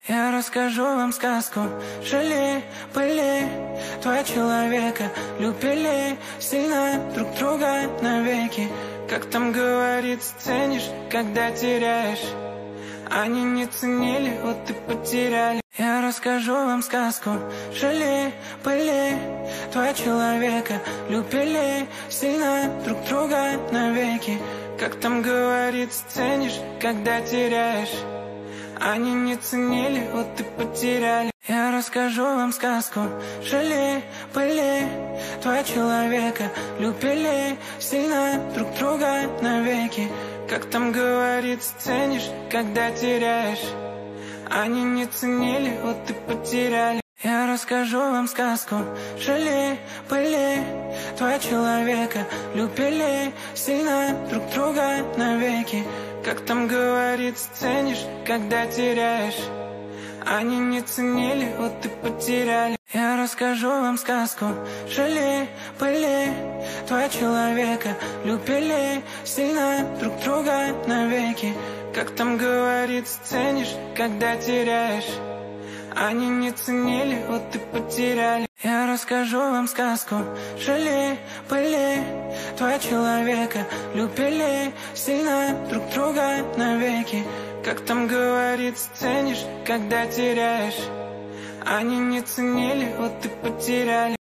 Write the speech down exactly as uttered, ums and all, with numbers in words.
Я расскажу вам сказку. Жили, были два человека, любили сильно друг друга навеки. Как там говорится, ценишь, когда теряешь. Они не ценили, вот и потеряли. Я расскажу вам сказку. Жили, были два человека, любили сильно друг друга навеки. Как там говорится, ценишь, когда теряешь. Они не ценили, вот и потеряли. Я расскажу вам сказку. Жили, были два человека, любили сильно друг друга навеки. Как там говорится, ценишь, когда теряешь. Они не ценили, вот и потеряли. Я расскажу вам сказку. Жили, были два человека, любили сильно друг друга навеки. Как там говорится, ценишь, когда теряешь. Они не ценили, вот и потеряли. Я расскажу вам сказку. Жили, были два человека, любили сильно друг друга навеки. Как там говорится, ценишь, когда теряешь. Они не ценили, вот и потеряли. Я расскажу вам сказку. Жили, были два человека, любили сильно друг друга навеки. Как там говорится, ценишь, когда теряешь. Они не ценили, вот и потеряли.